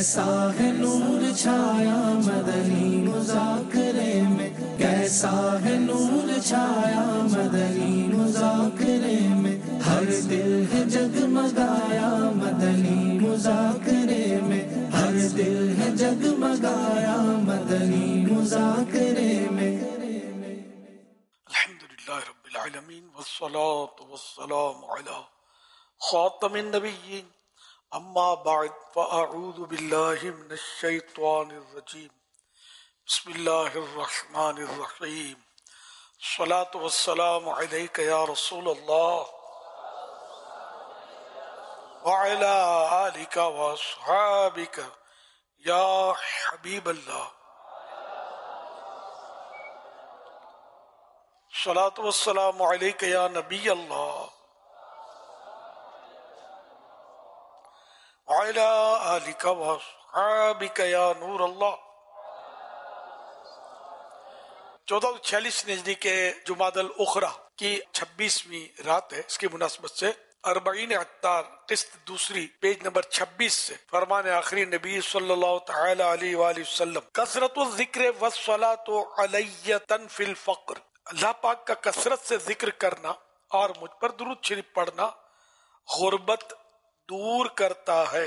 کیسا ہے نور چھایا مدنی مذاکرے میں، کیسا ہے نور چھایا مدنی مذاکرے میں، ہر دل ہے جگمگایا مدنی مذاکرے میں، ہر دل ہے جگمگایا مدنی مذاکرے میں۔ الحمدللہ رب العالمین والصلاة والسلام علی خاتم النبیین، اما بعد فاعوذ باللہ من الشیطان الرجیم، بسم اللہ الرحمن الرحیم، الصلاة والسلام علیک یا رسول اللہ وعلی آلک واصحابک یا حبیب اللہ، الصلاة والسلام علیک یا نبی اللہ وعلی آلک واصحابک یا نور اللہ۔ 1446 ہجری کے جمادی الاخری کی 26ویں رات ہے، اس کی مناسبت سے 40 عطار قسط دوسری پیج نمبر 26 سے فرمان آخری نبی صلی اللہ تعالی علیہ وآلہ وسلم، کثرت الذکر والصلاۃ علی تنفی الفقر، اللہ پاک کا کثرت سے ذکر کرنا اور مجھ پر درود شریف پڑھنا غربت دور کرتا ہے۔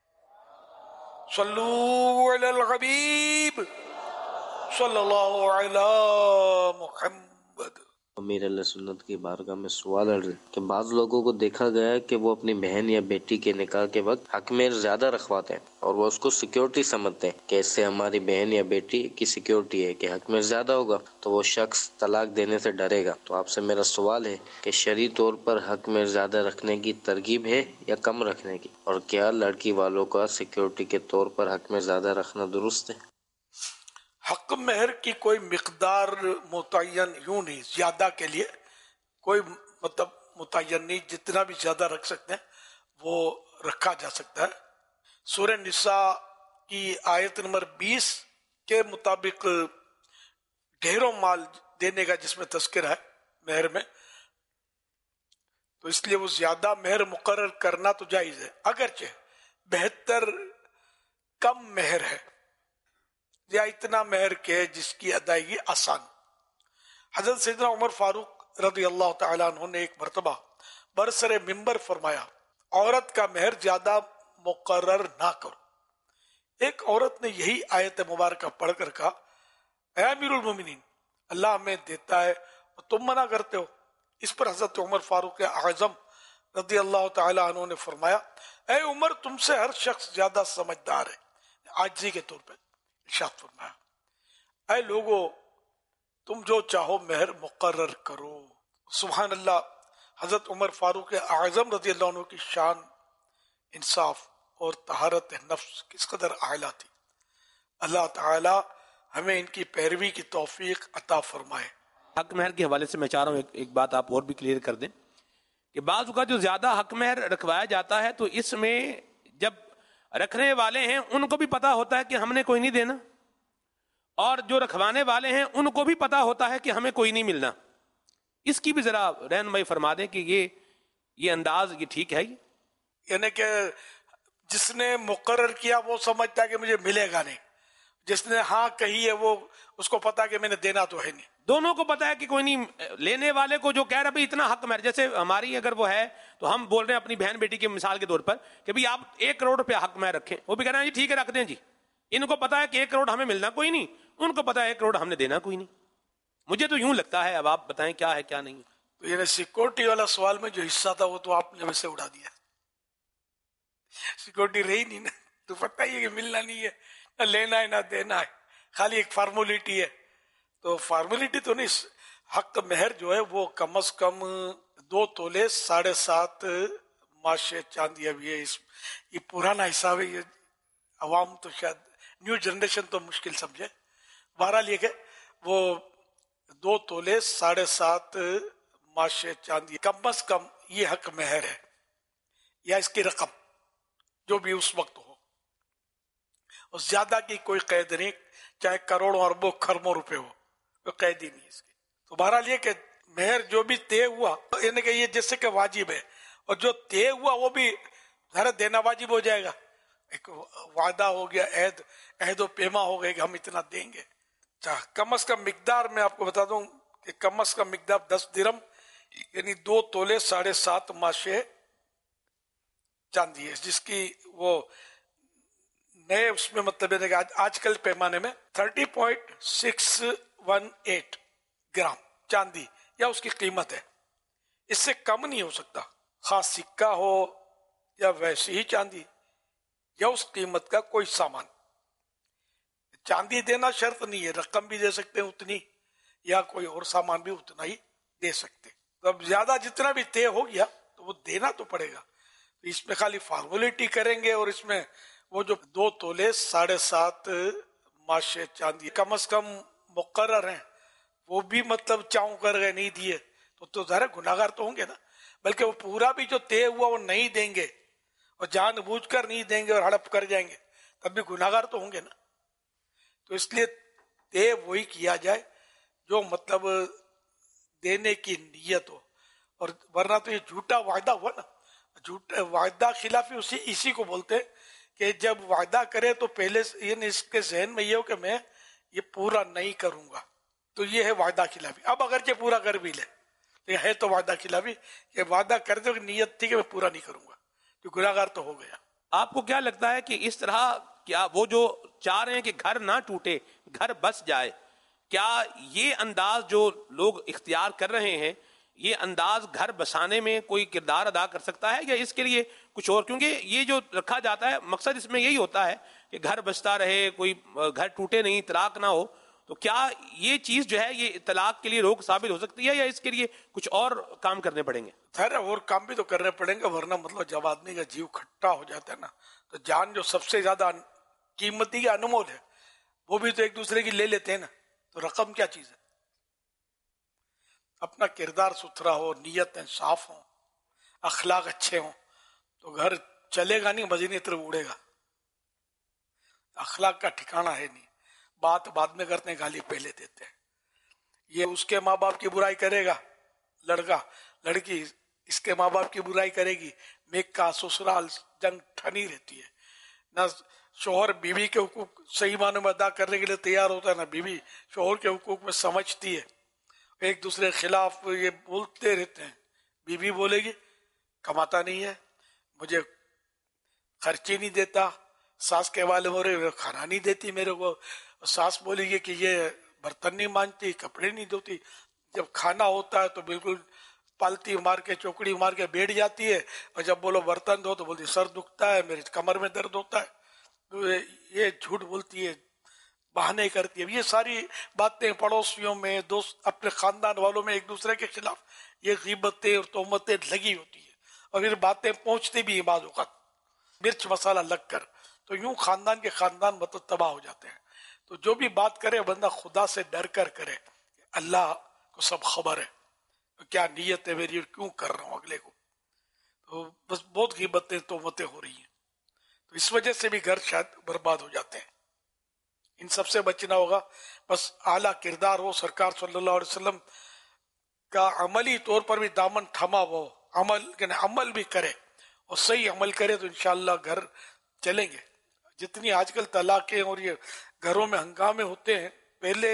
صلو علی الحبیب صلی اللہ علی محمد۔ امیر علیہ سنت کی بارگاہ میں سوال ہے کہ بعض لوگوں کو دیکھا گیا ہے کہ وہ اپنی بہن یا بیٹی کے نکاح کے وقت حق مہر زیادہ رکھواتے ہیں اور وہ اس کو سیکیورٹی سمجھتے ہیں کہ اس سے ہماری بہن یا بیٹی کی سیکیورٹی ہے کہ حق مہر زیادہ ہوگا تو وہ شخص طلاق دینے سے ڈرے گا۔ تو آپ سے میرا سوال ہے کہ شرعی طور پر حق مہر زیادہ رکھنے کی ترغیب ہے یا کم رکھنے کی، اور کیا لڑکی والوں کا سیکیورٹی کے طور پر حق مہر زیادہ رکھنا درست ہے؟ حق مہر کی کوئی مقدار متعین یوں نہیں، زیادہ کے لیے کوئی متعین نہیں، جتنا بھی زیادہ رکھ سکتے ہیں وہ رکھا جا سکتا ہے۔ سورہ نساء کی آیت نمبر 20 کے مطابق ڈھیروں مال دینے کا جس میں تذکرہ ہے مہر میں، تو اس لیے وہ زیادہ مہر مقرر کرنا تو جائز ہے، اگرچہ بہتر کم مہر ہے یا اتنا مہر کے جس کی ادائیگی آسان۔ حضرت سیدنا عمر فاروق رضی اللہ تعالیٰ عنہ نے ایک مرتبہ برسر منبر فرمایا، عورت کا مہر زیادہ مقرر نہ کرو۔ ایک عورت نے یہی آیت مبارکہ پڑھ کر کہا، اے امیر المومنین، اللہ ہمیں دیتا ہے اور تم منع کرتے ہو۔ اس پر حضرت عمر فاروق اعظم رضی اللہ تعالیٰ عنہ نے فرمایا، اے عمر، تم سے ہر شخص زیادہ سمجھدار ہے، عاجزی کے طور پر ارشاد فرمایا، اے لوگو تم جو چاہو مہر مقرر کرو۔ سبحان اللہ، حضرت عمر فاروق اعظم رضی اللہ عنہ کی شان، انصاف اور طہارت نفس کس قدر اعلیٰ تھی۔ اللہ تعالی ہمیں ان کی پیروی کی توفیق عطا فرمائے۔ حق مہر کے حوالے سے میں چاہ رہا ہوں ایک بات آپ اور بھی کلیئر کر دیں کہ بعض اوقات جو زیادہ حق مہر رکھوایا جاتا ہے تو اس میں جب رکھنے والے ہیں ان کو بھی پتا ہوتا ہے کہ ہم نے کوئی نہیں دینا، اور جو رکھوانے والے ہیں ان کو بھی پتا ہوتا ہے کہ ہمیں کوئی نہیں ملنا۔ اس کی بھی ذرا رہنمائی فرما دیں کہ یہ انداز یہ ٹھیک ہے؟ یعنی کہ جس نے مقرر کیا وہ سمجھتا ہے کہ مجھے ملے گا نہیں، جس نے ہاں کہی ہے وہ اس کو پتا کہ میں نے دینا تو ہے نہیں، دونوں کو پتا ہے کہ کوئی نہیں۔ لینے والے کو جو کہہ رہا ہے اتنا حق مہر، جیسے ہماری اگر وہ ہے تو ہم بول رہے ہیں اپنی بہن بیٹی کی مثال کے طور پر کہ بھئی آپ 1 کروڑ روپے حق مہر رکھیں، وہ بھی کہہ رہے ہیں جی ٹھیک ہے رکھ دیں جی۔ ان کو پتا ہے کہ 1 کروڑ ہمیں ملنا کوئی نہیں، ان کو پتا ہے 1 کروڑ ہم نے دینا کوئی نہیں۔ مجھے تو یوں لگتا ہے، اب آپ بتائیں کیا ہے کیا نہیں۔ تو یعنی سیکورٹی والا سوال میں جو حصہ تھا وہ تو آپ نے ویسے اڑا دیا، سیکورٹی رہی نہیں نا، تو پتہ ہی ہے کہ ملنا نہیں ہے، نہ لینا ہے نہ دینا ہے، خالی ایک فارمولیٹی ہے۔ تو فارمولیٹی تو نہیں، حق مہر جو ہے وہ کم از کم 2 تولے 7.5 ماشے چاندی۔ اب یہ پرانا حساب ہے، یہ عوام تو شاید نیو جنریشن تو مشکل سمجھے، بہرحال یہ کہ وہ 2 تولے 7.5 ماشے چاندی کم از کم یہ حق مہر ہے، یا اس کی رقم جو بھی اس وقت ہو، اور زیادہ کی کوئی قید نہیں، چاہے کروڑوں اربوں خربوں روپے ہو، کوئی قید ہی نہیں اس کی۔ تو بہرحال یہ کہ مہر جو بھی طے ہوا، یعنی کہ یہ جیسے کہ واجب ہے، اور جو طے ہوا وہ بھی ذرا دینا واجب ہو جائے گا، ایک وعدہ ہو گیا، عہد و پیما ہو گیا کہ ہم اتنا دیں گے. اچھا، کم از کم مقدار میں آپ کو بتا دوں کہ کم از کم مقدار 10 درم یعنی 2 تولے 7.5 ماشے چاندی ہے، جس کی وہ نئے اس میں مطلب ہے کہ آج کل پیمانے میں 30.618 گرام چاندی یا اس کی قیمت ہے. اس سے کم نہیں ہو سکتا، خاص سکہ ہو یا ویسی ہی چاندی یا اس قیمت کا کوئی سامان. چاندی دینا شرط نہیں ہے، رقم بھی دے سکتے ہیں اتنی یا کوئی اور سامان بھی اتنا ہی دے سکتے. تو اب زیادہ جتنا بھی طے ہو گیا تو وہ دینا تو پڑے گا. اس میں خالی فارمولیٹی کریں گے اور اس میں وہ جو 2 تولے 7.5 ماشے چاندی کم از کم مقرر ہیں وہ بھی مطلب چاؤں کر گئے نہیں دیے تو ظاہر گناہگار تو ہوں گے نا. بلکہ وہ پورا بھی جو طے ہوا وہ نہیں دیں گے اور جان بوجھ کر نہیں دیں گے اور ہڑپ کر جائیں گے تب بھی گناہگار تو ہوں گے نا. تو اس لیے طے وہی کیا جائے جو مطلب دینے کی نیت ہو، اور ورنہ تو یہ جھوٹا وعدہ ہوا نا. جھوٹا وعدہ خلافی اسی کو بولتے ہیں کہ جب وعدہ کرے تو پہلے یعنی اس کے ذہن میں یہ ہو کہ میں یہ پورا نہیں کروں گا، تو یہ ہے وعدہ خلافی. اب اگرچہ پورا کر بھی لے یہ ہے تو وعدہ خلافی، کہ وعدہ کر دو کہ نیت تھی کہ میں پورا نہیں کروں گا تو گناہگار تو ہو گیا. آپ کو کیا لگتا ہے کہ اس طرح کیا وہ جو چاہ رہے ہیں کہ گھر نہ ٹوٹے، گھر بس جائے، کیا یہ انداز جو لوگ اختیار کر رہے ہیں یہ انداز گھر بسانے میں کوئی کردار ادا کر سکتا ہے یا اس کے لیے کچھ اور؟ کیونکہ یہ جو رکھا جاتا ہے مقصد اس میں یہی ہوتا ہے کہ گھر بستا رہے، کوئی گھر ٹوٹے نہیں، طلاق نہ ہو. تو کیا یہ چیز جو ہے یہ طلاق کے لیے روک ثابت ہو سکتی ہے یا اس کے لیے کچھ اور کام کرنے پڑیں گے؟ خیر اور کام بھی تو کرنے پڑیں گے، ورنہ مطلب جب آدمی کا جیو کھٹا ہو جاتا ہے نا تو جان جو سب سے زیادہ قیمتی ہے، انمول ہے، وہ بھی تو ایک دوسرے کی لے لیتے ہیں نا. تو رقم کیا چیز ہے؟ اپنا کردار ستھرا ہو، نیتیں صاف ہوں، اخلاق اچھے ہوں تو گھر چلے گا نہیں، مزید طرف اڑے گا. اخلاق کا ٹھکانہ ہے نہیں، بات بعد میں کرتے ہیں، گالی پہلے دیتے ہیں. یہ اس کے ماں باپ کی برائی کرے گا لڑکا، لڑکی اس کے ماں باپ کی برائی کرے گی، میک کا سسرال جنگ ٹھنی رہتی ہے. نہ شوہر بیوی کے حقوق صحیح معنوں میں ادا کرنے کے لیے تیار ہوتا ہے، نہ بیوی شوہر کے حقوق میں سمجھتی ہے. ایک دوسرے کے خلاف یہ بولتے رہتے ہیں. بیوی بولے گی کماتا نہیں ہے، مجھے خرچی نہیں دیتا، ساس کے والے ہو رہے کھانا نہیں دیتی میرے کو، ساس بولے گی کہ یہ برتن نہیں مانجتی، کپڑے نہیں دھوتی. جب کھانا ہوتا ہے تو بالکل پالتی مار کے چوکڑی مار کے بیٹھ جاتی ہے، اور جب بولو برتن دھو تو بولتی سر دکھتا ہے، میرے کمر میں درد ہوتا ہے. تو یہ جھوٹ بولتی ہے، بہانے کرتی ہے. یہ ساری باتیں پڑوسیوں میں، دوست اپنے خاندان والوں میں ایک دوسرے کے خلاف یہ غیبتیں اور تہمتیں لگی ہوتی ہیں، اور پھر باتیں پہنچتی بھی ہیں بعض اوقات مرچ مسالہ لگ کر، تو یوں خاندان کے خاندان مطلب تباہ ہو جاتے ہیں. تو جو بھی بات کرے بندہ خدا سے ڈر کر کرے، اللہ کو سب خبر ہے کیا نیت ہے میری اور کیوں کر رہا ہوں اگلے کو. تو بس بہت غیبتیں تہمتیں ہو رہی ہیں، تو اس وجہ سے بھی گھر شاید برباد ہو جاتے ہیں. ان سب سے بچنا ہوگا. بس اعلیٰ کردار ہو، سرکار صلی اللہ علیہ وسلم کا عملی طور پر بھی دامن تھما ہو، عمل بھی کرے اور صحیح عمل کرے تو انشاءاللہ گھر چلیں گے. جتنی آج کل طلاقیں اور یہ گھروں میں ہنگامے ہوتے ہیں، پہلے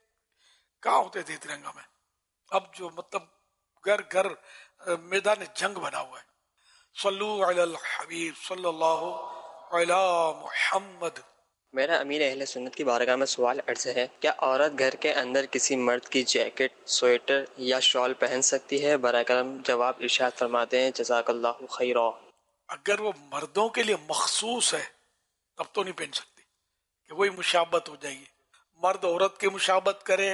کہاں ہوتے تھے اتنے ہنگامے؟ اب جو مطلب گھر گھر میدان جنگ بنا ہوا ہے. صلو علی الحبیب صلی اللہ علی محمد. میرا امیر اہل سنت کی بارگاہ میں سوال عرض ہے، کیا عورت گھر کے اندر کسی مرد کی جیکٹ، سویٹر یا شال پہن سکتی ہے؟ براہ کرم جواب ارشاد فرماتے ہیں، جزاک اللہ خیرا. اگر وہ مردوں کے لیے مخصوص ہے تب تو نہیں پہن سکتی، کہ وہی مشابت ہو جائے گی. مرد عورت کی مشابت کرے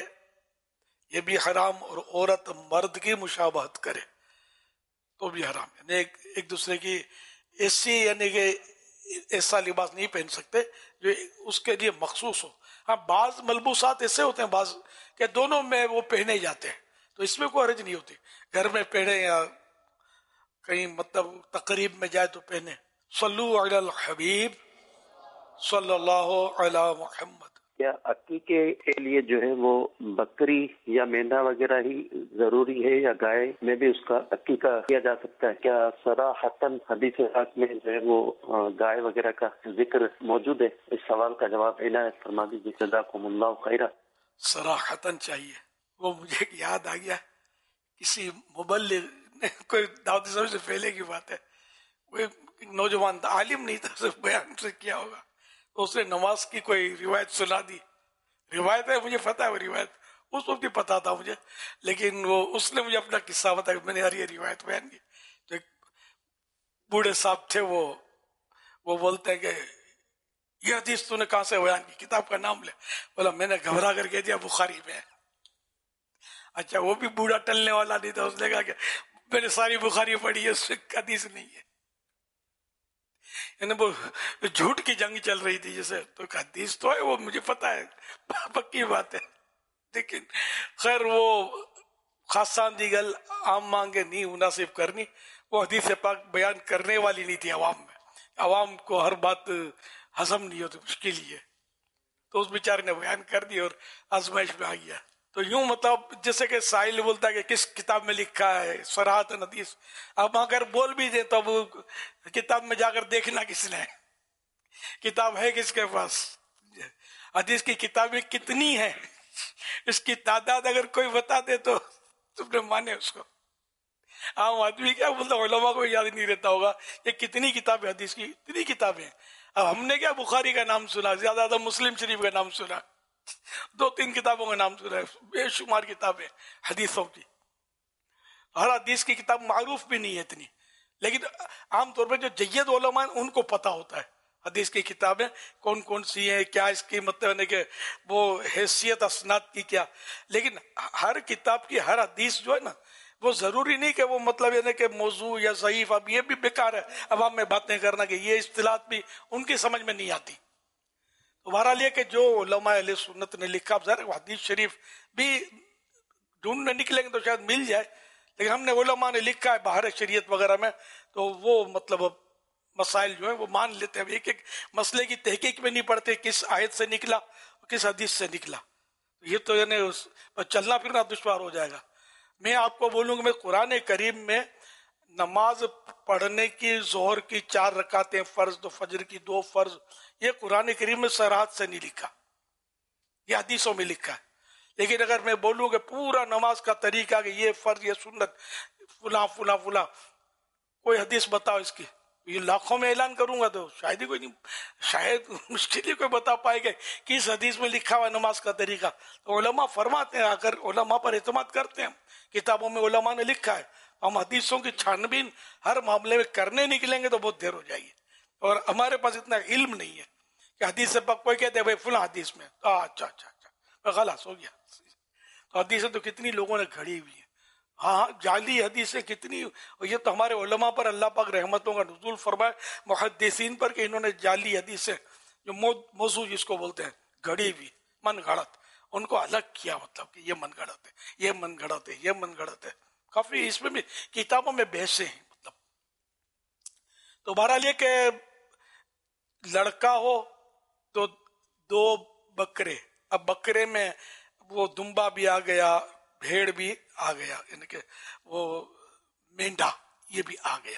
یہ بھی حرام، اور عورت مرد کی مشابہت کرے تو بھی حرام. یعنی ایک دوسرے کی ایسی یعنی کہ ایسا لباس نہیں پہن سکتے جو اس کے لیے مخصوص ہو. ہاں بعض ملبوسات ایسے ہوتے ہیں بعض کہ دونوں میں وہ پہنے جاتے ہیں تو اس میں کوئی حرج نہیں ہوتی، گھر میں پہنے یا کہیں مطلب تقریب میں جائے تو پہنے. صلو علی الحبیب صلی اللہ علی محمد. کیا عقیقے کے لیے جو ہے وہ بکری یا مینڈا وغیرہ ہی ضروری ہے یا گائے میں بھی اس کا عقیقہ کیا جا سکتا ہے؟ کیا صراحتاً حدیث پاک میں جو ہے وہ گائے وغیرہ کا ذکر موجود ہے؟ اس سوال کا جواب عنایت فرما دیجیے، جزاکم اللہ خیرا۔ صراحتاً چاہیے۔ وہ مجھے ایک یاد آ گیا، کسی مبلغ نے، کوئی دعوت اسلامی سے پہلے کی بات ہے، کوئی نوجوان تھا، عالم نہیں تھا، صرف بیان سے کیا ہوگا، تو اس نے نماز کی کوئی روایت سنا دی۔ روایت ہے، مجھے پتا ہے وہ روایت، اس وقت بھی پتا تھا مجھے، لیکن وہ اس نے مجھے اپنا قصہ بتایا، میں نے یار یہ روایت بیان کی۔ تو ایک بوڑھے صاحب تھے، وہ بولتے ہیں کہ یہ حدیث تو نے کہاں سے بیان کی، کتاب کا نام لے۔ بولا میں نے گھبرا کر کہہ دیا بخاری میں ہے۔ اچھا، وہ بھی بوڑھا ٹلنے والا نہیں تھا، اس نے کہا کہ میں نے ساری بخاری پڑھی ہے، اس میں حدیث نہیں ہے۔ یعنی وہ جھوٹ کی جنگ چل رہی تھی جیسے، تو حدیث تو ہے، وہ مجھے پتا ہے، پکی بات ہے، لیکن خیر وہ خاصان دی گل عام مانگے نہیں مناسب کرنی، وہ حدیث پاک بیان کرنے والی نہیں تھی عوام میں، عوام کو ہر بات ہضم نہیں ہوتی، مشکل ہی ہے، تو اس بیچارے نے بیان کر دی اور آزمائش میں آ گیا۔ تو یوں مطلب جیسے کہ سائل بولتا ہے کہ کس کتاب میں لکھا ہے صراحت حدیث، اب اگر بول بھی دیں تو وہ کتاب میں جا کر دیکھنا کس نے، کتاب ہے کس کے پاس، حدیث کی کتابیں کتنی ہیں، اس کی تعداد اگر کوئی بتا دے تو تم نے مانے اس کو۔ عام آدمی کیا بولتا، علماء کو یاد نہیں رہتا ہوگا یہ کتنی کتابیں حدیث کی، اتنی کتابیں۔ اب ہم نے کیا بخاری کا نام سنا، زیادہ زیادہ مسلم شریف کا نام سنا، 2-3 کتابوں کا نام سنا ہے، بے شمار کتابیں حدیثوں کی، ہر حدیث کی کتاب معروف بھی نہیں ہے اتنی، لیکن عام طور پہ جو جید علماء ہیں ان کو پتا ہوتا ہے حدیث کی کتابیں کون کون سی ہیں، کیا اس کی مطلب ہے کہ وہ حیثیت اسناد کی کیا، لیکن ہر کتاب کی ہر حدیث جو ہے نا، وہ ضروری نہیں کہ وہ مطلب یعنی کہ موضوع یا ضعیف، اب یہ بھی بیکار ہے عوام میں باتیں کرنا کہ یہ اصطلاحات بھی ان کی سمجھ میں نہیں آتی۔ بہرحال یہ کہ جو علماء اہل سنت نے لکھا، ظاہر حدیث شریف بھی ڈھونڈنے نکلیں گے تو شاید مل جائے، لیکن ہم نے علماء نے لکھا ہے باہر شریعت وغیرہ میں، تو وہ مطلب مسائل جو ہیں وہ مان لیتے ہیں، ایک ایک مسئلے کی تحقیق میں نہیں پڑتے کس آیت سے نکلا کس حدیث سے نکلا، یہ تو یعنی چلنا پھرنا دشوار ہو جائے گا۔ میں آپ کو بولوں کہ میں قرآن کریم میں نماز پڑھنے کی، ظہر کی 4 رکعتیں فرض تو فجر کی 2 فرض، یہ قرآن کریم میں صراحت سے نہیں لکھا، یہ حدیثوں میں لکھا ہے۔ لیکن اگر میں بولوں کہ پورا نماز کا طریقہ کہ یہ فرض، یہ سنت، فلاں فلاں فلاں، کوئی حدیث بتاؤ اس کی، یہ لاکھوں میں اعلان کروں گا تو شاید ہی کوئی نہیں، شاید مشکل ہی کوئی بتا پائے گا کس حدیث میں لکھا ہوا نماز کا طریقہ۔ تو علماء فرماتے ہیں، اگر علماء پر اعتماد کرتے ہیں، کتابوں میں علماء نے لکھا ہے، ہم حدیثوں کی چھانبین ہر معاملے میں کرنے نکلیں گے تو بہت دیر ہو جائے گی، اور ہمارے پاس اتنا علم نہیں ہے کہ حدیث سے کوئی کہتے ہیں بھائی فلاں حدیث میں، اچھا اچھا اچھا خلاص ہو گیا۔ تو حدیثیں تو کتنی لوگوں نے گھڑی ہوئی ہیں، ہاں جعلی حدیثیں کتنی، اور یہ تو ہمارے علماء پر اللہ پاک رحمتوں کا نزول فرمائے، محدثین پر، کہ انہوں نے جعلی حدیثیں جو موضوع جس کو بولتے ہیں گھڑی ہوئی، من گھڑت، ان کو الگ کیا، مطلب کہ یہ من گھڑت ہے، یہ من گھڑت ہے، یہ من گھڑت ہے، کافی اس میں بھی کتابوں میں بحثیں ہیں مطلب۔ تو بہرحال یہ کہ لڑکا ہو تو 2 بکرے، اب بکرے میں وہ دمبا بھی آ گیا، بھیڑ بھی آ گیا، یعنی کہ وہ مینڈا یہ بھی آ گیا،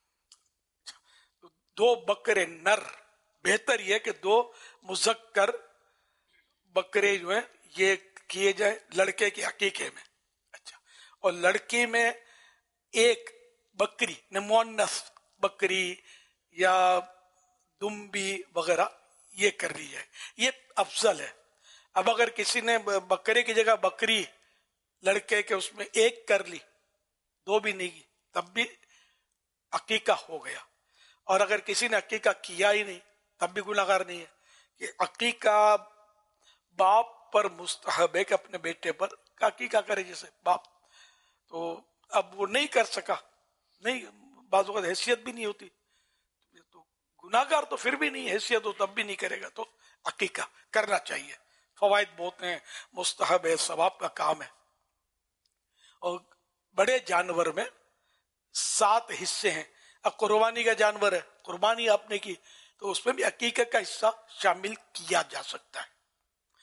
2 بکرے نر، بہتر یہ کہ 2 مذکر بکرے جو ہیں یہ کیے جائیں لڑکے کے عقیقے میں، اچھا، اور لڑکی میں 1 بکری مؤنث بکری یا دمبی وغیرہ یہ کر لی جائے، یہ افضل ہے۔ اب اگر کسی نے بکرے کی جگہ بکری لڑکے کے اس میں 1 کر لی، 2 بھی نہیں کی، تب بھی عقیقہ ہو گیا، اور اگر کسی نے عقیقہ کیا ہی نہیں تب بھی گناہگار نہیں ہے، کہ عقیقہ باپ پر مستحب ہے کہ اپنے بیٹے پر عقیقہ کرے، جیسے باپ، تو اب وہ نہیں کر سکا، نہیں، بعض اوقات حیثیت بھی نہیں ہوتی، تو گناہگار تو پھر بھی نہیں، حیثیت ہو تب بھی نہیں کرے گا، تو عقیقہ کرنا چاہیے، فوائد بہت ہیں، مستحب ہے، ثواب کا کام ہے۔ اور بڑے جانور میں 7 حصے ہیں، اب قربانی کا جانور ہے، قربانی آپ نے کی تو اس میں بھی عقیقہ کا حصہ شامل کیا جا سکتا ہے،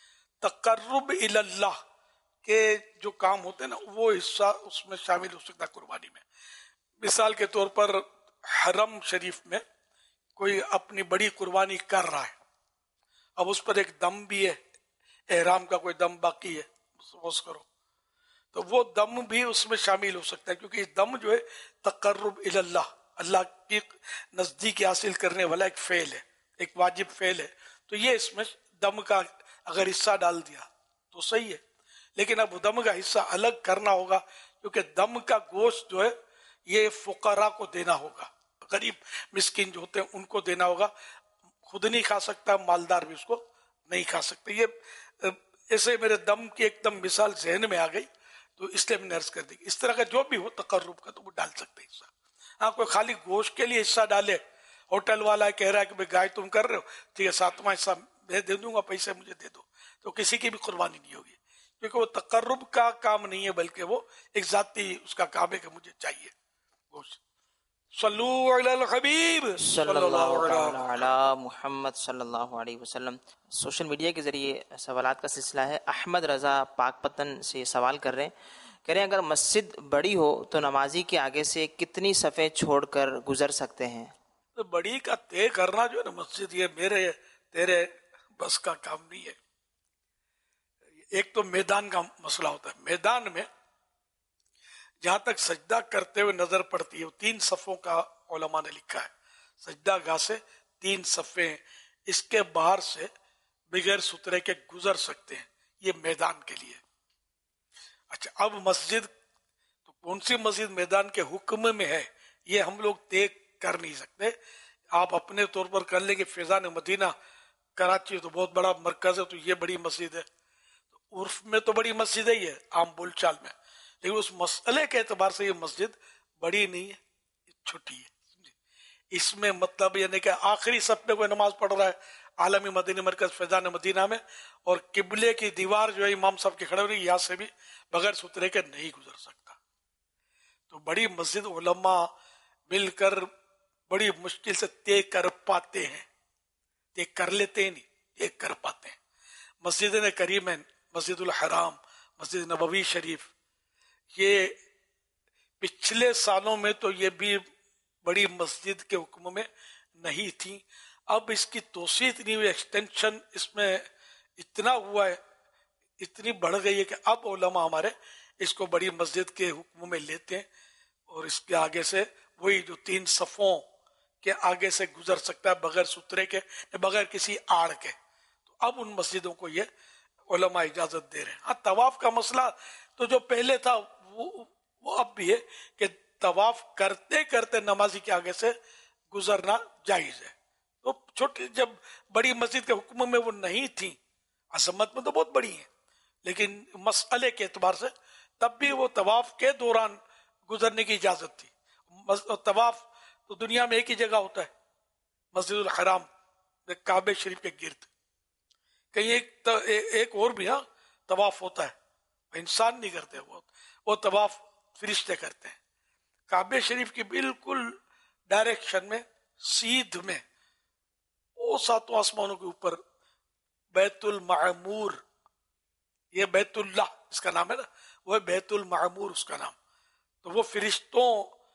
तकर्रुब इल्लाह के जो काम होते हैं ना, वो हिस्सा उसमें शामिल हो सकता है कुर्बानी में। मिसाल के तौर पर हरम शरीफ में कोई अपनी बड़ी कुर्बानी कर रहा है, अब उस पर एक दम भी है, एहराम का कोई दम बाकी है, सपोज करो, तो वो दम भी उसमें शामिल हो सकता है, क्योंकि दम जो है तकर्रुब इल्लाह, अल्लाह की नजदीक हासिल करने वाला एक फेल है, एक वाजिब फेल है। तो ये इसमें दम का अगर हिस्सा डाल दिया तो सही है, लेकिन अब दम का हिस्सा अलग करना होगा, क्योंकि दम का गोश्त जो है ये फुकरा को देना होगा, गरीब मिस्किन जो होते हैं उनको देना होगा, खुद नहीं खा सकता, मालदार भी उसको नहीं खा सकते। ये ऐसे मेरे दम की एकदम मिसाल जहन में आ गई, तो इसलिए मैंने अर्ज कर दी। इस तरह का जो भी हो तकर्रुब का, तो वो डाल सकते हैं हिस्सा। हाँ, कोई खाली गोश्त के लिए हिस्सा डाले, होटल वाला कह रहा है कि भाई गाय तुम कर रहे हो, ठीक है, 7वां हिस्सा मैं दे दूंगा, पैसे मुझे दे दो, तो किसी की भी कुर्बानी नहीं होगी, क्योंकि वो तकर्रुब का काम नहीं है, बल्कि वो एक जाती उसका काम है कि मुझे चाहिए गोश्त। सल्लू अलल हबीब सल्लल्लाहु अला मुहम्मद सल्लल्लाहु अलैहि वसल्लम। सोशल मीडिया के जरिए सवालात का सिलसिला है। अहमद रजा पाकपतन से सवाल कर रहे हैं, कह रहे हैं अगर मस्जिद बड़ी हो तो नमाजी के आगे से कितनी सफ़े छोड़कर गुजर सकते हैं? तो बड़ी का तय करना जो है ना मस्जिद, ये मेरे तेरे बस का काम नहीं है। एक तो मैदान का मसला होता है, मैदान में जहां तक सजदा करते हुए नजर पड़ती है, 3 सफ़ों का उलमा ने लिखा है, सजदा गाह से 3 सफ़े, इसके बाहर से बगैर सुतरे के गुजर सकते हैं, ये मैदान के लिए। अच्छा, अब मस्जिद तो कौन सी मस्जिद मैदान के हुक्म में है, ये हम लोग तय कर नहीं सकते। आप अपने तौर पर कर लेंगे, फैजान मदीना कराची तो बहुत बड़ा मरकज है, तो ये बड़ी मस्जिद है, तो उर्फ में तो बड़ी मस्जिद है ये, आम बोलचाल में, लेकिन उस मसले के एतबार से ये मस्जिद बड़ी नहीं है, छोटी है। इसमें मतलब यानी कि आखिरी सफ में कोई नमाज पढ़ रहा है आलमी मदीनी मरकज फैजान मदीना में, और किबले की दीवार जो है इमाम साहब की खड़े हो रही है, यहाँ से भी बगैर सुतरे के नहीं गुजर सकता। तो बड़ी मस्जिद उलमा मिलकर बड़ी मुश्किल से तय कर पाते हैं, तय कर लेते हैं नहीं, तय कर पाते हैं। मस्जिद ने करीमैन, मस्जिदुल हराम, मस्जिद नबवी शरीफ, ये पिछले सालों में तो ये भी बड़ी मस्जिद के हुक्म में नहीं थी, अब इसकी तोसी इतनी हुई, एक्सटेंशन इसमें इतना हुआ है, इतनी बढ़ गई है कि अब उलमा हमारे इसको बड़ी मस्जिद के हुक्म में लेते हैं, और इसके आगे से वही जो 3 सफ़ों के आगे से गुजर सकता है बगैर सुतरे के, बगैर किसी आड़ के, तो अब उन मस्जिदों को ये उलमा इजाजत दे रहे हैं। हाँ, तवाफ का मसला तो जो पहले था वो अब भी है कि तवाफ करते करते नमाजी के आगे से गुजरना जायज है। तो छोटी जब बड़ी मस्जिद के हुक्म में वो नहीं थी, अजमत में तो बहुत बड़ी है, लेकिन मसले के एतबार से तब भी वो तवाफ के दौरान गुजरने की इजाजत थी। तवाफ तो दुनिया में एक ही जगह होता है, मस्जिदुल हराम काबे शरीफ के गिर्द, कहीं एक और भी हाँ तवाफ होता है, इंसान नहीं करते, वो तवाफ फरिश्ते करते हैं। काबे शरीफ की बिल्कुल डायरेक्शन में सीध में वो 7 आसमानों के ऊपर बैतुल मामूर, ये बैतुल्लाह इसका नाम है ना, वो है बैतुल मामूर उसका नाम, तो वो फरिश्तों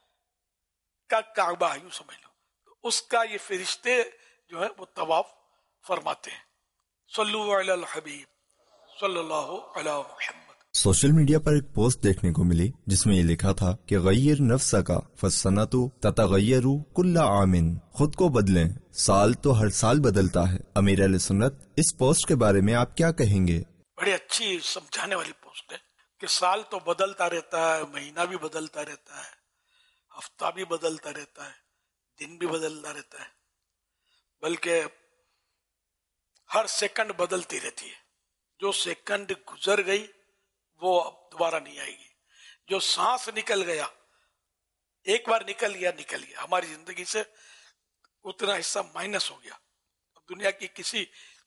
का काबा यूं समझ लो, तो उसका ये फरिश्ते जो है वो तवाफ फरमाते हैं। सल्लु अलल हबीब सल्लल्लाहु अलैहि मुहम्मद। सोशल मीडिया पर एक पोस्ट देखने को मिली जिसमें ये लिखा था कि गय्यर नफ्सा का फसनतु ततगय्यरु कुल्ला आमिन, खुद को बदलें, साल तो हर साल बदलता है। अमीर अहले सुन्नत, इस पोस्ट के बारे में आप क्या कहेंगे? बड़ी अच्छी समझाने वाली पोस्ट है कि साल तो बदलता रहता है, महीना भी बदलता रहता है, हफ्ता भी बदलता रहता है, दिन भी बदलता रहता है, बल्कि हर सेकंड बदलती रहती है। जो सेकंड गुजर गई वो अब दोबारा नहीं आएगी, जो सांस निकल गया, एक बार निकल गया, हमारी जिंदगी से उतना हिस्सा माइनस हो गया, दुनिया की किसी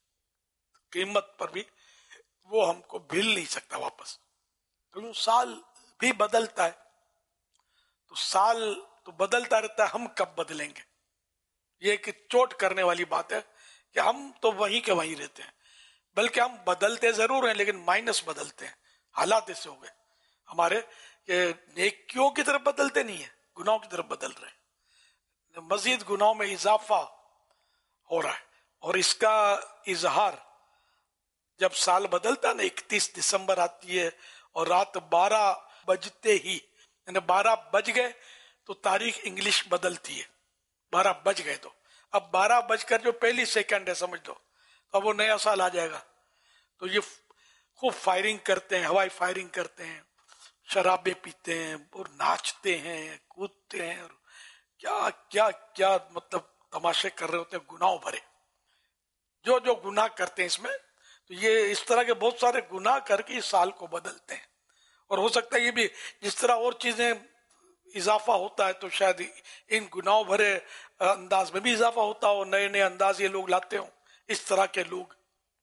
कीमत पर भी वो हमको भूल नहीं सकता वापस। तो साल भी बदलता है, तो साल तो बदलता रहता है, हम कब बदलेंगे? ये एक चोट करने वाली बात है कि हम तो वहीं के वहीं रहते हैं। بلکہ ہم بدلتے ضرور ہیں لیکن مائنس بدلتے ہیں. حالات ایسے ہو گئے ہمارے کہ نیکیوں کی طرف بدلتے نہیں ہیں, گناہوں کی طرف بدل رہے ہیں. مزید گناہوں میں اضافہ ہو رہا ہے, اور اس کا اظہار جب سال بدلتا نا, 31 دسمبر آتی ہے اور رات 12 بجتے ہی, یعنی 12 بج گئے تو تاریخ انگلش بدلتی ہے. 12 بج گئے تو اب 12 بج کر جو پہلی سیکنڈ ہے سمجھ لو, تو اب وہ نیا سال آ جائے گا. تو یہ خوب فائرنگ کرتے ہیں, ہوائی فائرنگ کرتے ہیں, شرابیں پیتے ہیں اور ناچتے ہیں, کودتے ہیں, اور کیا کیا کیا مطلب تماشے کر رہے ہوتے ہیں گناہوں بھرے. جو گناہ کرتے ہیں اس میں, تو یہ اس طرح کے بہت سارے گناہ کر کے اس سال کو بدلتے ہیں. اور ہو سکتا ہے یہ بھی جس طرح اور چیزیں اضافہ ہوتا ہے تو شاید ان گناہوں بھرے انداز میں بھی اضافہ ہوتا ہو, نئے نئے انداز یہ لوگ لاتے ہوں, اس طرح کے لوگ.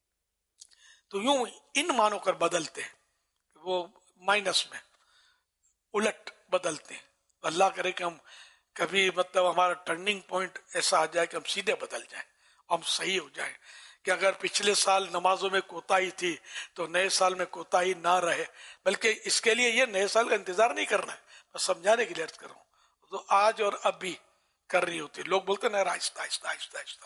تو یوں ان معنوں کر بدلتے ہیں, وہ مائنس میں الٹ بدلتے ہیں. اللہ کرے کہ ہم کبھی مطلب ہمارا ٹرننگ پوائنٹ ایسا آ جائے کہ ہم سیدھے بدل جائیں, ہم صحیح ہو جائیں, کہ اگر پچھلے سال نمازوں میں کوتاہی تھی تو نئے سال میں کوتاہی نہ رہے. بلکہ اس کے لیے یہ نئے سال کا انتظار نہیں کرنا ہے, میں سمجھانے کے لیے عرض کر رہا ہوں. تو آج اور اب بھی کر رہی ہوتی. لوگ بولتے ہیں آہستہ آہستہ آہستہ آہستہ.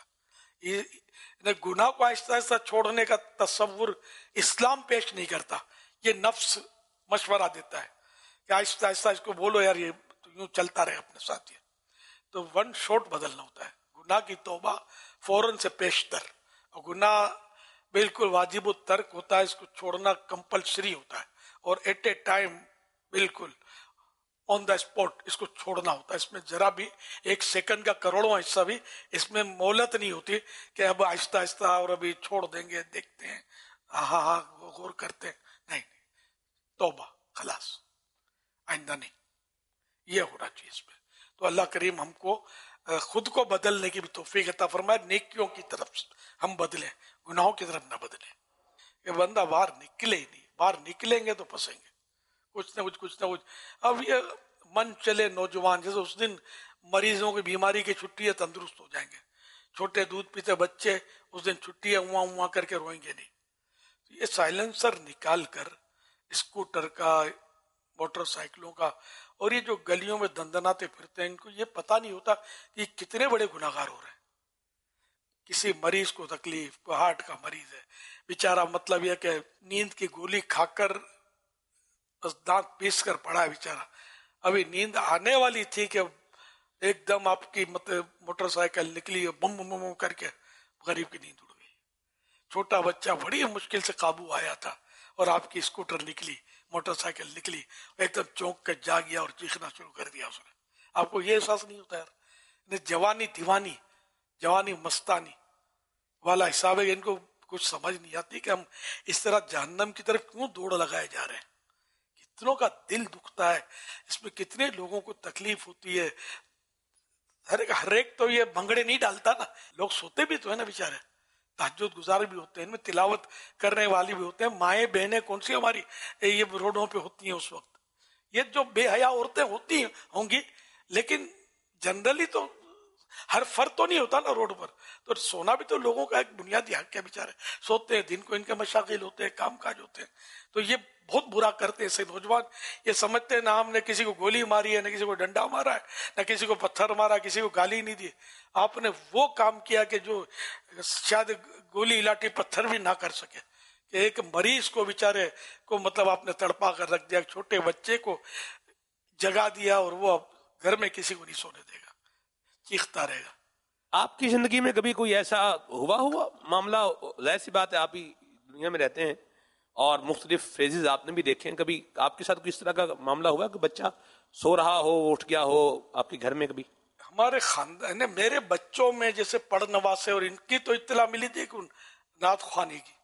یہ گناہ کو آہستہ آہستہ چھوڑنے کا تصور اسلام پیش نہیں کرتا, یہ نفس مشورہ دیتا ہے کہ آہستہ آہستہ اس کو بولو یار, یہ یوں چلتا رہے اپنے ساتھ. تو ون شاٹ بدلنا ہوتا ہے. گناہ کی توبہ فوراً سے پیشتر, اور گناہ بالکل واجب الترک ہوتا ہے, اس کو چھوڑنا کمپلسری ہوتا ہے, اور ایٹ اے ٹائم بالکل آن دا اسپاٹ اس کو چھوڑنا ہوتا ہے. اس میں ذرا بھی ایک سیکنڈ کا کروڑواں حصہ بھی اس میں مہلت نہیں ہوتی کہ اب آہستہ آہستہ اور ابھی چھوڑ دیں گے, دیکھتے ہیں, ہاں غور کرتے ہیں. نہیں, توبہ خلاص, آئندہ نہیں, یہ ہونا چاہیے اس میں. تو اللہ کریم ہم کو خود کو بدلنے کی بھی توفیق عطا فرمائے. نیکیوں کی طرف ہم بدلیں, گناہوں کی طرف نہ بدلیں. یہ بندہ باہر نکلے ہی نہیں, باہر نکلیں گے تو پھنسیں گے کچھ نہ کچھ. اب یہ من چلے نوجوان, جیسے اس دن مریضوں کی بیماری کی چھٹی ہے تندرست ہو جائیں گے, چھوٹے دودھ پیتے بچے اس دن چھٹی ہے اواں کر کے روئیں گے نہیں. یہ سائلنسر نکال کر اسکوٹر کا, موٹر سائیکلوں کا, اور یہ جو گلیوں میں دندناتے پھرتے ہیں, ان کو یہ پتہ نہیں ہوتا کہ کتنے بڑے گناہگار ہو رہے ہیں. کسی مریض کو تکلیف, کوئی ہارٹ کا مریض ہے بیچارہ, مطلب یہ کہ نیند کی گولی کھا کر بس دانت پیس کر پڑا ہے بیچارہ, ابھی نیند آنے والی تھی کہ ایک دم آپ کی مطلب موٹر سائیکل نکلی, بم بم بم کر کے غریب کی نیند اڑ گئی. چھوٹا بچہ بڑی مشکل سے قابو آیا تھا, اور آپ کی اسکوٹر نکلی, موٹر سائیکل نکلی, ایک دم چونک کر جا گیا اور چیخنا شروع کر دیا اس نے. آپ کو یہ احساس نہیں ہوتا یار, جوانی دیوانی, جوانی مستانی والا حساب ہے. ان کو کچھ سمجھ نہیں آتی کہ ہم اس طرح جہنم کی طرف کیوں دوڑ لگائے جا رہے ہیں. کتنوں کا دل دکھتا ہے, اس میں کتنے لوگوں کو تکلیف ہوتی ہے. ہر ایک تو یہ بھنگڑے نہیں ڈالتا نا, لوگ سوتے بھی تو ہے نا بیچارے, تہجد گزار بھی ہوتے ہیں, ان میں تلاوت کرنے والی بھی ہوتے ہیں. مائیں بہنیں کون سی ہماری یہ روڈوں پہ ہوتی ہیں اس وقت. یہ جو بے حیا عورتیں ہوتی ہوں گی, لیکن جنرلی تو ہر فرد تو نہیں ہوتا نا روڈ پر. تو سونا بھی تو لوگوں کا ایک بنیادی حق ہے. بیچارے سوتے ہیں, دن کو ان کے مشاغل ہوتے ہیں, کام کاج ہوتے ہیں. تو یہ بہت برا کرتے ہیں ایسے نوجوان. یہ سمجھتے ہیں نہ ہم نے کسی کو گولی ماری ہے, نہ کسی کو ڈنڈا مارا ہے, نہ کسی کو پتھر مارا, کسی کو گالی نہیں دی. آپ نے وہ کام کیا کہ جو شاید گولی لاٹھی پتھر بھی نہ کر سکے, کہ ایک مریض کو بیچارے کو مطلب آپ نے تڑپا کر رکھ دیا, چھوٹے بچے کو جگا دیا, اور وہ گھر میں کسی کو نہیں سونے دے گا, چیختا رہے گا. آپ کی زندگی میں کبھی کوئی ایسا ہوا معاملہ؟ ظاہر سی بات ہے آپ ہی دنیا میں رہتے ہیں اور مختلف فیزز آپ نے بھی دیکھے ہیں. کبھی آپ کے ساتھ کس طرح کا معاملہ ہوا کہ بچہ سو رہا ہو, اٹھ گیا ہو آپ کے گھر میں؟ کبھی ہمارے خاندان نے, میرے بچوں میں جیسے پڑھ نواسے, اور ان کی تو اطلاع ملی تھی کہ نعت خوانی کی.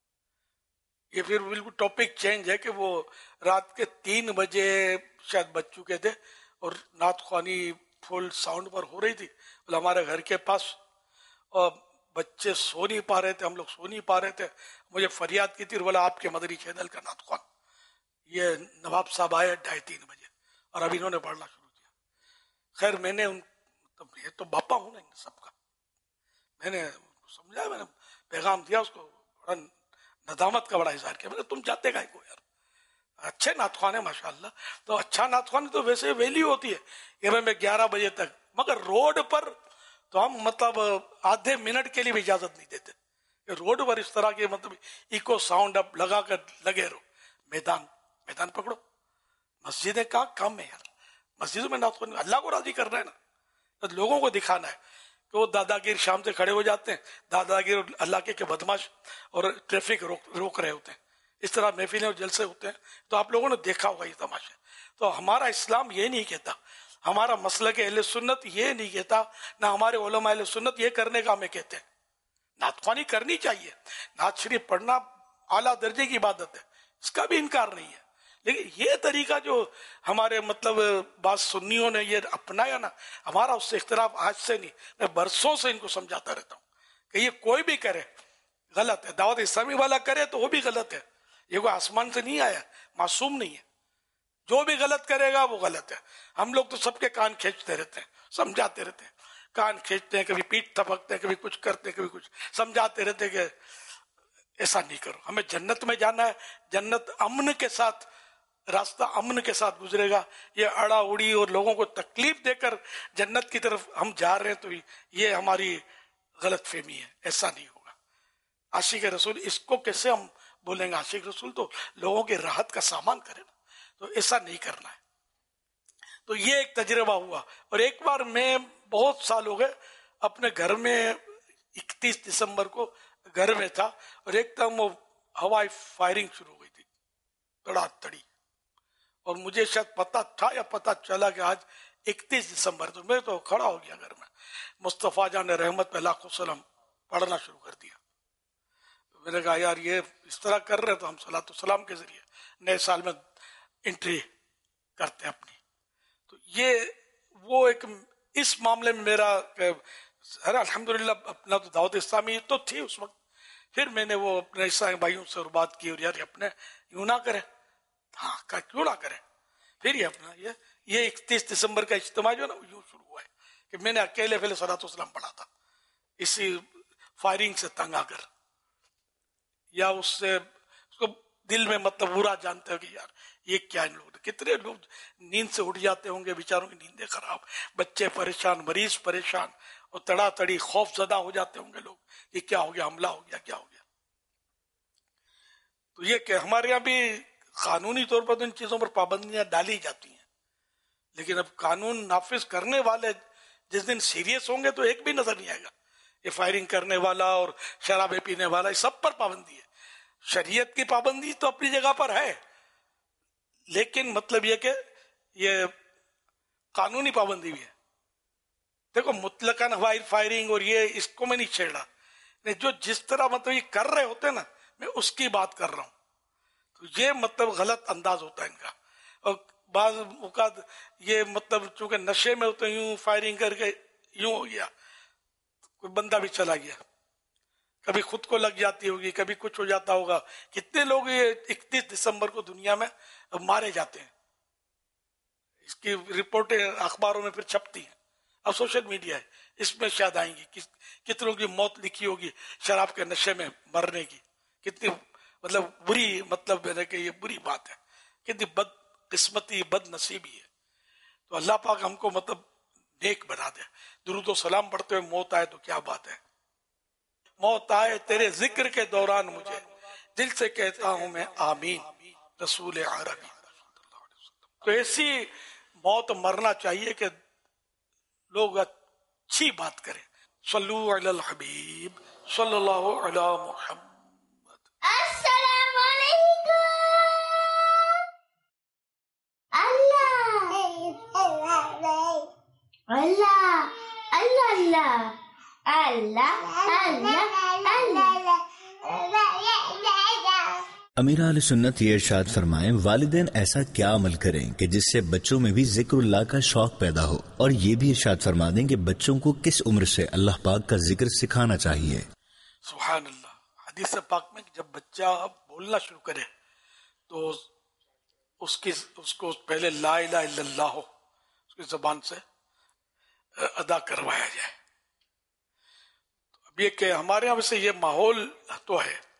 یہ پھر بالکل ٹاپک چینج ہے کہ وہ رات کے 3 بجے شاید بچ چکے تھے, اور نعت خوانی فل ساؤنڈ پر ہو رہی تھی ہمارے گھر کے پاس, اور بچے سو نہیں پا رہے تھے, ہم لوگ سو نہیں پا رہے تھے. مجھے فریاد کی تھی, بولا آپ کے مدری چینل کا نعت خوان. یہ نواب صاحب آئے 2:30-3 بجے, اور اب انہوں نے پڑھنا شروع کیا. خیر میں نے یہ تو باپا ہوں نا ان سب کا, میں نے سمجھا, میں نے پیغام دیا اس کو, بڑا ندامت کا بڑا اظہار کیا. میں نے تم جاتے گائے کو یار, اچھے نعت خوان ہیں ماشاءاللہ, تو اچھا نعت خوان تو ویسے ویلیو ہوتی ہے کہ میں 11 بجے تک, مگر روڈ پر تو ہم مطلب آدھے منٹ کے لیے بھی اجازت نہیں دیتے کہ روڈ پر اس طرح کے مطلب ایکو ساؤنڈ اب لگا کر لگے رہو. میدان پکڑو. مسجدیں کا کام ہے یار, مسجدوں میں نعت خوان اللہ کو راضی کرنا ہے نا, لوگوں کو دکھانا ہے کہ وہ دادا گیر شام سے کھڑے ہو جاتے ہیں, دادا گیر اللہ کے بدماش اور ٹریفک روک رہے ہوتے ہیں, اس طرح محفلیں اور جلسے ہوتے ہیں. تو آپ لوگوں نے دیکھا ہوگا یہ تماشا. تو ہمارا اسلام یہ نہیں کہتا, ہمارا مسلک اہل سنت یہ نہیں کہتا, نہ ہمارے علماء اہل سنت یہ کرنے کا ہمیں کہتے ہیں. نعت خوانی کرنی چاہیے, نعت شریف پڑھنا اعلیٰ درجے کی عبادت ہے, اس کا بھی انکار نہیں ہے. لیکن یہ طریقہ جو ہمارے مطلب بعض سنیوں نے یہ اپنایا نا, ہمارا اس سے اختلاف آج سے نہیں, میں برسوں سے ان کو سمجھاتا رہتا ہوں کہ یہ کوئی بھی کرے غلط ہے. دعوت اسلامی والا کرے تو وہ بھی غلط ہے, یہ کوئی آسمان سے نہیں آیا, معصوم نہیں ہے. جو بھی غلط کرے گا وہ غلط ہے. ہم لوگ تو سب کے کان کھینچتے رہتے ہیں, سمجھاتے رہتے ہیں, کان کھینچتے ہیں, کبھی پیٹھ تھپکتے ہیں, کبھی کچھ کرتے ہیں, کبھی کچھ سمجھاتے رہتے ہیں کہ ایسا نہیں کرو. ہمیں جنت میں جانا ہے, جنت امن کے ساتھ, راستہ امن کے ساتھ گزرے گا. یہ اڑا اڑی اور لوگوں کو تکلیف دے کر جنت کی طرف ہم جا رہے ہیں تو یہ ہماری غلط فہمی ہے, ایسا نہیں ہوگا. عاشق رسول اس کو کیسے ہم بولیں گے؟ عاشق رسول تو لوگوں کی راحت کا سامان کرے نا, تو ایسا نہیں کرنا ہے. تو یہ ایک تجربہ ہوا. اور ایک بار میں بہت سال ہو گئے اپنے گھر میں 31 دسمبر کو گھر میں تھا, اور ایک دم وہ ہوائی فائرنگ شروع ہو گئی تھی تڑا تڑی, اور مجھے شاید پتا تھا یا پتا چلا کہ آج 31 دسمبر, تو میں تو کھڑا ہو گیا گھر میں, مصطفیٰ جان رحمت پہ لاکھوں سلام پڑھنا شروع کر دیا. میں نے کہا یار یہ اس طرح کر رہے تو ہم صلاۃ السلام کے ذریعے نئے سال میں انٹری کرتے ہیں اپنی. تو یہ وہ ایک اس معاملے میں میرا الحمدللہ اپنا تو دعوت اسلامی تو تھی اس وقت. پھر میں نے وہ اپنے عیسائی بھائیوں سے اور بات کی, اور یار اپنے یوں نہ کرے, ہاں کیوں نہ کرے. پھر یہ اپنا یہ 31 دسمبر کا اجتماع جو ہے نا یوں شروع ہوا ہے کہ میں نے اکیلے پہلے صلاۃ السلام پڑھا تھا, اسی فائرنگ سے تنگ آ کر, یا اس کو دل میں مطلب برا جانتے ہو کہ یار یہ کیا ان لوگ, کتنے لوگ نیند سے اٹھ جاتے ہوں گے, بیچاروں کی نیندیں خراب, بچے پریشان, مریض پریشان, اور تڑا تڑی خوف زدہ ہو جاتے ہوں گے لوگ, یہ کیا ہو گیا, حملہ ہو گیا, کیا ہو گیا. تو یہ کہ ہمارے یہاں بھی قانونی طور پر تو ان چیزوں پر پابندیاں ڈالی جاتی ہیں, لیکن اب قانون نافذ کرنے والے جس دن سیریس ہوں گے تو ایک بھی نظر نہیں آئے گا. یہ فائرنگ کرنے والا اور شرابیں پینے والا, یہ سب پر پابندی ہے. شریعت کی پابندی تو اپنی جگہ پر ہے, لیکن مطلب یہ کہ یہ قانونی پابندی بھی ہے. دیکھو مطلقاً ہوائی فائرنگ اور یہ اس کو میں نہیں چھیڑا, جو جس طرح مطلب یہ کر رہے ہوتے نا, میں اس کی بات کر رہا ہوں. تو یہ مطلب غلط انداز ہوتا ہے ان کا. اور بعض اوقات یہ مطلب چونکہ نشے میں ہوتے یوں فائرنگ کر کے یوں ہو گیا, کوئی بندہ بھی چلا گیا, کبھی خود کو لگ جاتی ہوگی, کبھی کچھ ہو جاتا ہوگا. کتنے لوگ یہ 31 دسمبر کو دنیا میں مارے جاتے ہیں, اس کی رپورٹیں اخباروں میں پھر چھپتی ہیں. اب سوشل میڈیا ہے, اس میں شاید آئیں گی کتنوں کی موت لکھی ہوگی شراب کے نشے میں مرنے کی. کتنی مطلب بری مطلب ہے کہ یہ بری بات ہے, کتنی بد قسمتی بد نصیبی ہے. تو اللہ پاک ہم کو مطلب نیک بنا دے. درود و سلام پڑھتے ہوئے موت آئے تو کیا بات ہے. موت آئے تیرے ذکر کے دوران مجھے, دل سے کہتا ہوں میں آمین, رسول عربی. تو ایسی موت مرنا چاہیے کہ لوگ اچھی بات کریں. صلو علی الحبیب صلی اللہ علی محمد. السلام علیکم. اللہ اللہ اللہ اللہ. امیر اہل سنت یہ ارشاد فرمائیں, والدین ایسا کیا عمل کریں کہ جس سے بچوں میں بھی ذکر اللہ کا شوق پیدا ہو, اور یہ بھی ارشاد فرما دیں کہ بچوں کو کس عمر سے اللہ پاک کا ذکر سکھانا چاہیے. سبحان اللہ. حدیث پاک میں جب بچہ بولنا شروع کرے تو اس کو پہلے لا الہ الا اللہ ہو اس کی زبان سے ادا کروایا جائے. اب یہ کہ ہمارے یہاں سے یہ ماحول تو ہے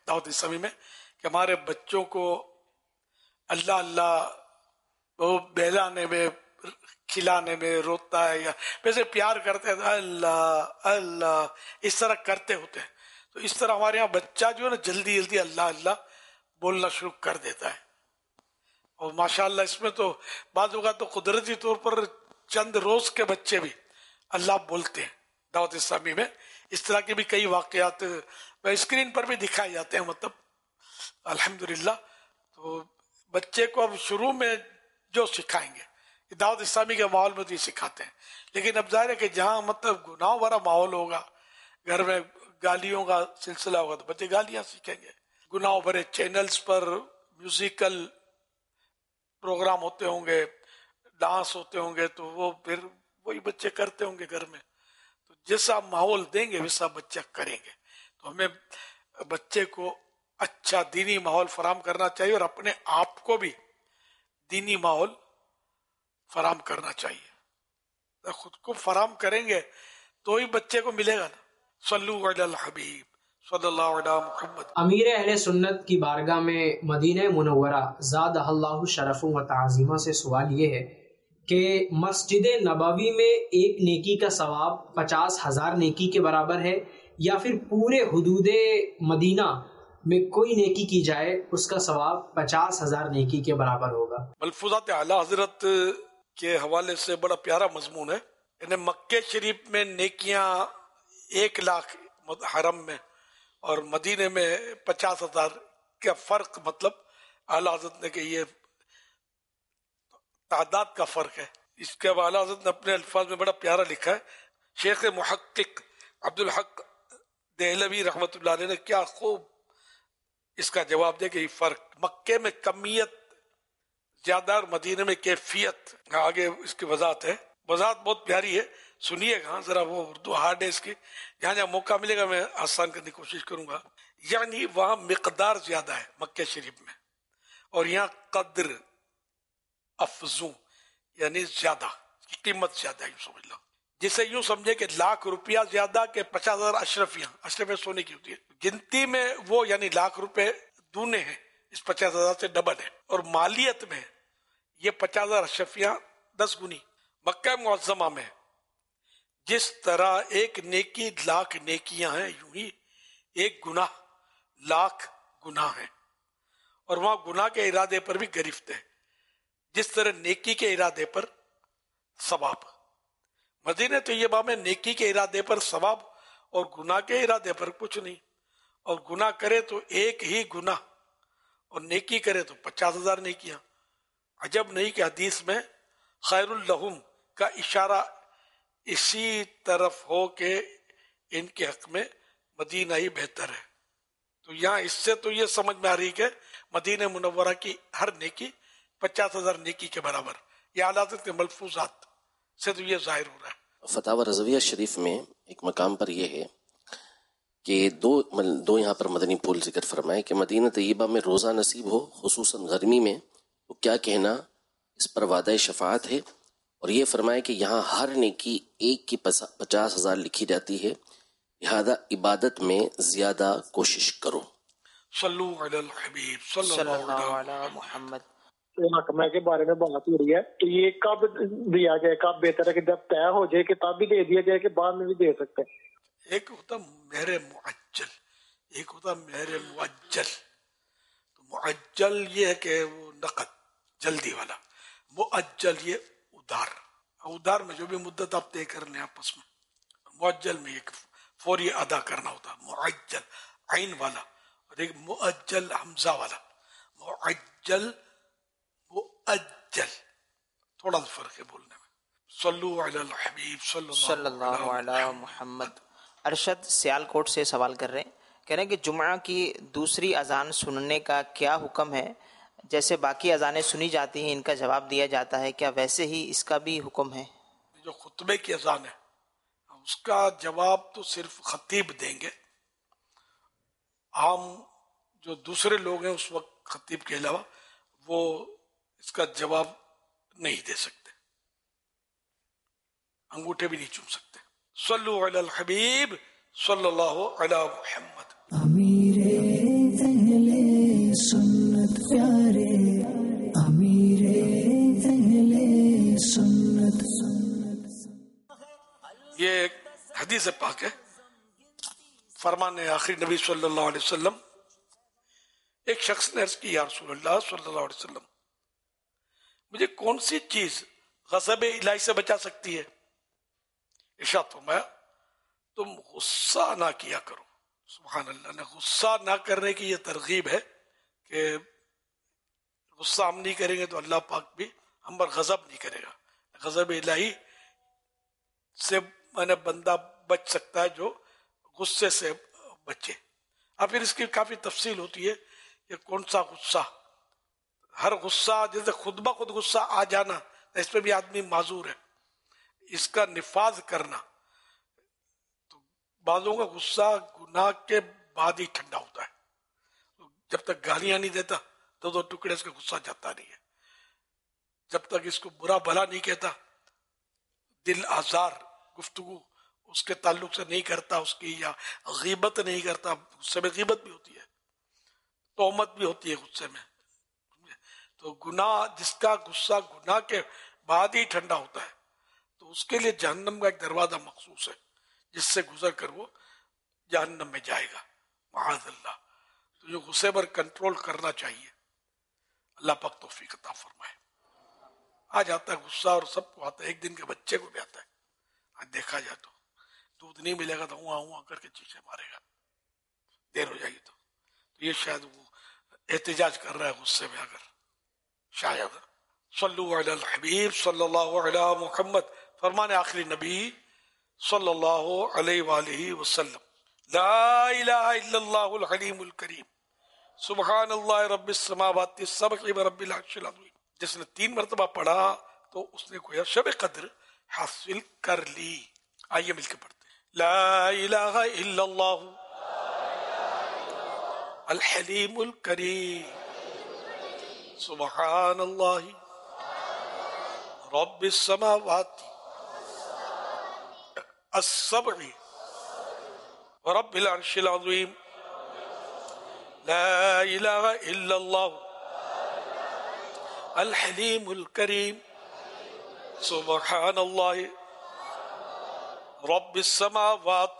دعوت اسلامی میں کہ ہمارے بچوں کو اللہ اللہ وہ بہلانے میں کھلانے میں روتا ہے یا ویسے پیار کرتے ہیں اللہ اللہ اس طرح کرتے ہوتے ہیں. تو اس طرح ہمارے یہاں بچہ جو ہے نا جلدی جلدی اللہ اللہ بولنا شروع کر دیتا ہے. اور ماشاءاللہ اس میں تو بعض اوقات تو قدرتی طور پر چند روز کے بچے بھی اللہ بولتے ہیں دعوت اسلامی میں. اس طرح کے بھی کئی واقعات اسکرین پر بھی دکھائے جاتے ہیں. مطلب الحمدللہ تو بچے کو اب شروع میں جو سکھائیں گے دعوت اسلامی کے ماحول میں تو یہ سکھاتے ہیں. لیکن اب ظاہر ہے کہ جہاں مطلب گناہ بھرا ماحول ہوگا, گھر میں گالیوں کا سلسلہ ہوگا تو بچے گالیاں سیکھیں گے. گناہ بھرے چینلز پر میوزیکل پروگرام ہوتے ہوں گے, ڈانس ہوتے ہوں گے, تو وہ پھر وہی بچے کرتے ہوں گے گھر میں. تو جیسا ماحول دیں گے ویسا بچہ کریں گے. تو ہمیں بچے کو اچھا دینی ماحول فراہم کرنا چاہیے اور اپنے آپ کو بھی دینی ماحول فراہم کرنا چاہیے. خود کو فراہم کریں گے تو ہی بچے کو ملے گا نا. صلو علی الحبیب صلی اللہ علیہ محمد. امیر اہل سنت کی بارگاہ میں مدینہ منورہ زادہ اللہ شرف و تعظیمہ سے سوال یہ ہے کہ مسجد نبوی میں ایک نیکی کا ثواب 50,000 نیکی کے برابر ہے, یا پھر پورے حدود مدینہ میں کوئی نیکی کی جائے اس کا ثواب 50,000 نیکی کے برابر ہوگا؟ ملفوظات اعلیٰ حضرت کے حوالے سے بڑا پیارا مضمون ہے. یعنی مکہ شریف میں نیکیاں 1,00,000 حرم میں اور مدینے میں 50,000 کا فرق, مطلب اعلیٰ حضرت نے کہ یہ تعداد کا فرق ہے. اس کے اعلیٰ حضرت نے اپنے الفاظ میں بڑا پیارا لکھا ہے. شیخ محقق عبدالحق دہلوی رحمۃ اللہ علیہ نے کیا خوب اس کا جواب دے کہ یہ فرق مکے میں کمیت زیادہ اور مدینے میں کیفیت. آگے اس کی وضاحت ہے, وضاحت بہت پیاری ہے, سنیے گا ذرا. وہ اردو ہارڈ ہے اس کی, جہاں جہاں موقع ملے گا میں آسان کرنے کی کوشش کروں گا. یعنی وہاں مقدار زیادہ ہے مکہ شریف میں, اور یہاں قدر افزوں یعنی زیادہ, قیمت زیادہ ہے. یوں سمجھ لو, جسے یوں سمجھے کہ 1,00,000 روپیہ زیادہ کہ 50,000 اشرفیاں. اشرفیاں سونے کی ہوتی ہے, گنتی میں وہ یعنی 1,00,000 روپے دونے ہیں, اس 50,000 سے ڈبل ہے, اور مالیت میں یہ 50,000 اشرفیاں 10 گنی. مکہ معظمہ میں جس طرح ایک نیکی 1,00,000 نیکیاں ہیں, یوں ہی ایک گناہ 1,00,000 گناہ ہیں, اور وہاں گناہ کے ارادے پر بھی گرفت ہے جس طرح نیکی کے ارادے پر ثواب. مدینہ طیبہ میں نیکی کے ارادے پر ثواب اور گناہ کے ارادے پر کچھ نہیں, اور گناہ کرے تو ایک ہی گناہ اور نیکی کرے تو 50,000 نیکیاں. عجب نہیں کہ حدیث میں خیر الہم کا اشارہ اسی طرف ہو کہ ان کے حق میں مدینہ ہی بہتر ہے. تو یہاں اس سے تو یہ سمجھ میں آ رہی کہ مدینہ منورہ کی ہر نیکی 50,000 نیکی کے برابر. یہ اعلیٰ حضرت کے ملفوظات سے تو یہ ظاہر ہو رہا ہے. فتاوی رضویہ شریف میں ایک مقام پر یہ ہے کہ دو یہاں پر مدنی پھول ذکر فرمائے کہ مدینہ طیبہ میں روزہ نصیب ہو خصوصاً گرمی میں تو کیا کہنا, اس پر وعدہ شفاعت ہے. اور یہ فرمائے کہ یہاں ہر نیکی ایک کی 50,000 لکھی جاتی ہے, لہذا عبادت میں زیادہ کوشش کرو. صلو علی الحبیب صلی اللہ علیہ محمد. حکمہ کے بارے میں بات ہو رہی ہے تو یہ کب دیا جائے, کب بہتر ہے کہ جب طے ہو جائے کہ تب بھی دے دیا جائے کہ بعد میں بھی دے سکتے ہیں؟ ایک ہوتا مہر معجل, ایک ہوتا مہر معجل. تو معجل یہ ہے کہ وہ نقد جلدی والا, معجل یہ ادھار. ادھار میں جو بھی مدت آپ طے کر لیں آپس میں, معجل میں ایک فوری ادا کرنا ہوتا معجل عین والا, اور ایک معجل حمزہ والا. معجل مؤجل تھوڑا سا فرق ہے بولنے میں. صلو علی الحبیب صلی اللہ علیہ محمد. ارشد سیالکوٹ سے سوال کر رہے ہیں, کہہ رہے ہیں کہ جمعہ کی دوسری اذان سننے کا کیا حکم ہے؟ جیسے باقی اذانیں سنی جاتی ہیں ان کا جواب دیا جاتا ہے, کیا ویسے ہی اس کا بھی حکم ہے؟ جو خطبے کی اذان ہے اس کا جواب تو صرف خطیب دیں گے. عام جو دوسرے لوگ ہیں اس وقت خطیب کے علاوہ وہ اس کا جواب نہیں دے سکتے, انگوٹھے بھی نہیں چوم سکتے. صلو علی الحبیب صلی اللہ علی محمد. اہل سنت پیارے امیر اہل سنت. یہ ایک حدیث پاک ہے، فرمان آخری نبی صلی اللہ علیہ وسلم. ایک شخص نے عرض کی یا رسول اللہ صلی اللہ علیہ وسلم مجھے کون سی چیز غضب الہی سے بچا سکتی ہے؟ ارشاد فرمایا تم غصہ نہ کیا کرو. سبحان اللہ. غصہ نہ کرنے کی یہ ترغیب ہے کہ غصہ ہم نہیں کریں گے تو اللہ پاک بھی ہم پر غضب نہیں کرے گا. غضب الہی سے بندہ بچ سکتا ہے جو غصے سے بچے. اب پھر اس کی کافی تفصیل ہوتی ہے کہ کون سا غصہ. ہر غصہ جیسے خود بخود غصہ آ جانا اس پہ بھی آدمی معذور ہے. اس کا نفاذ کرنا تو بعضوں کا غصہ گناہ کے بعد ہی ٹھنڈا ہوتا ہے. جب تک گالیاں نہیں دیتا تو دو ٹکڑے اس کا غصہ جاتا نہیں ہے. جب تک اس کو برا بھلا نہیں کہتا، دل آزار گفتگو اس کے تعلق سے نہیں کرتا، اس کی یا غیبت نہیں کرتا. غصے میں غیبت بھی ہوتی ہے، تہمت بھی ہوتی ہے غصے میں. تو گناہ جس کا غصہ گناہ کے بعد ہی ٹھنڈا ہوتا ہے تو اس کے لیے جہنم کا ایک دروازہ مخصوص ہے جس سے گزر کر وہ جہنم میں جائے گا معاذ اللہ. تو یہ غصے پر کنٹرول کرنا چاہیے. اللہ پاک توفیق عطا فرمائے. آ جاتا ہے غصہ اور سب کو آتا ہے، ایک دن کے بچے کو بھی آتا ہے. آج دیکھا جائے تو دودھ نہیں ملے گا تو ہوا کر کے چیخے مارے گا، دیر ہو جائے گی تو یہ شاید وہ احتجاج کر رہا ہے غصے میں. اگر شاید صلو علی الحبیب صلی اللہ علی محمد، فرمان آخری نبی صلی اللہ علیہ وآلہ وسلم. لا الہ الا اللہ الحلیم الکریم سبحان اللہ رب السماوات السبع ورب العرش العظیم. جس نے 3 مرتبہ پڑھا تو اس نے کوئی شب قدر حاصل کر لی. آئیے مل کے پڑھتے ہیں. لا الہ الا اللہ الحلیم الکریم سبحان اللہ رب السماوات السبع ورب العرش العظیم. لا الہ الا اللہ الحلیم الکریم سبحان اللہ رب السماوات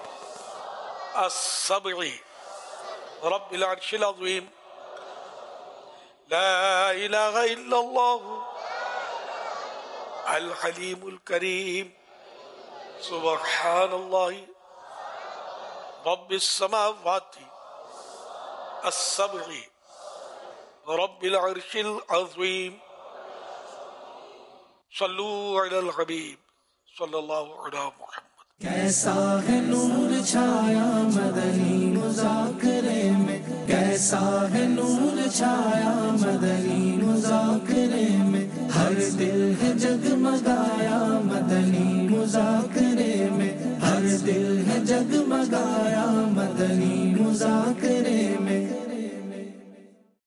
السبع رب العرش العظیم. لا الہ الا اللہ الحلیم الکریم سبحان اللہ رب السماوات السبع رب العرش العظیم. صلو علی الحبیب صلی اللہ علی محمد. کیسا ہے نور چھایا مدنی مذاکرے میں، کیسا ہے نور چھایا مدنی مذاکرے میں، ہر دل ہے جگمگایا مدنی مذاکرے میں، ہر دل ہے جگمگایا